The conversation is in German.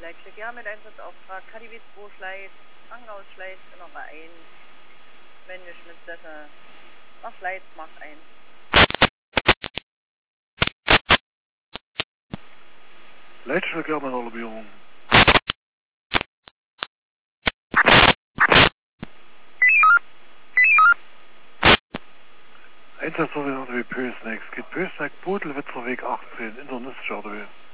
Leitstück, ja, mit Einsatzauftrag, KDW 2 Schleit, Angaus Schleit, Innere 1, männlich mit Sette, nach Schleit, Mark 1. Leitstück, ja, meine Alarmierung. Einsatzverwendung wie Pösneck. Es geht Pösneck, Bodelwitzerweg 18, in der Nussschadeweg.